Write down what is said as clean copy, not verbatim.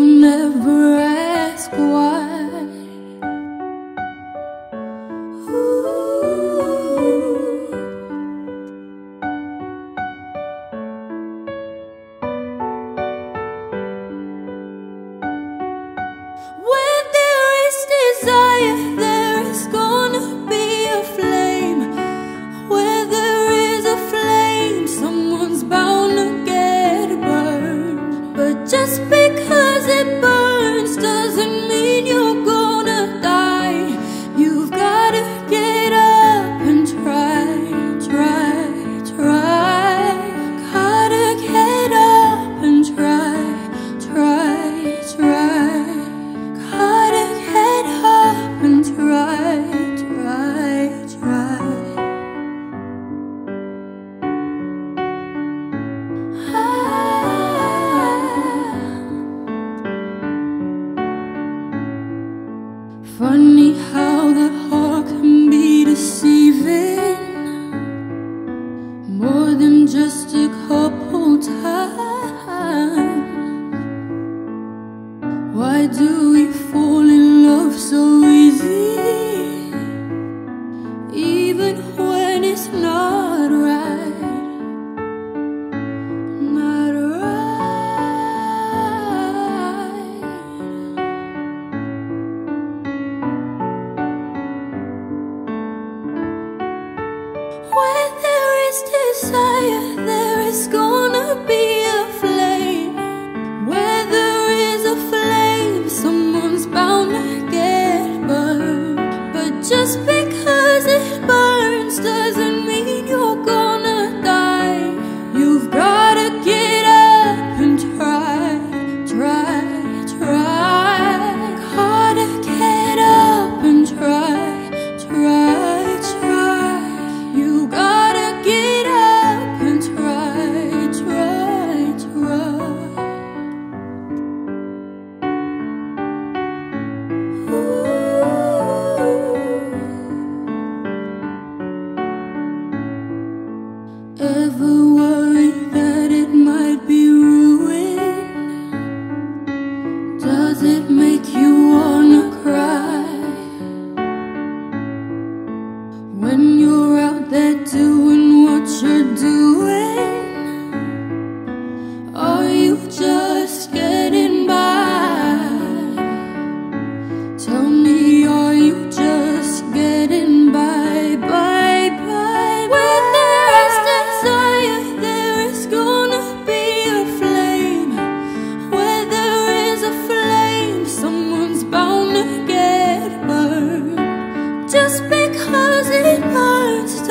never ask why. Where there is desire, there is gonna be a flame. Where there is a flame, someone's bound to get burned. But just because it burns doesn't mean you're gonna die. You've gotta get up and try, try, try. Gotta get up and try, try, try. Gotta get up and try, try, try. Funny how the heart can be deceiving, more than just a couple times. Why do we fall in love so easy, even when it's not right? Not right. Where there is desire, there is gonna be a flame. Where there is a flame, someone's bound to get burned. But just because it burns doesn't mean you're gonna die. You've gotta get up and try, try, try. Gotta get up and try, try, try. You gotta get up and try, try, try. Ever worried that it might be ruined? Does it make you wanna cry? When you're out there doing what you're doing, are you just getting by? Tell me, are you just getting by, by, by? Where there is desire, there is gonna be a flame. Where there is a flame, someone's bound to get burned. Just because it burns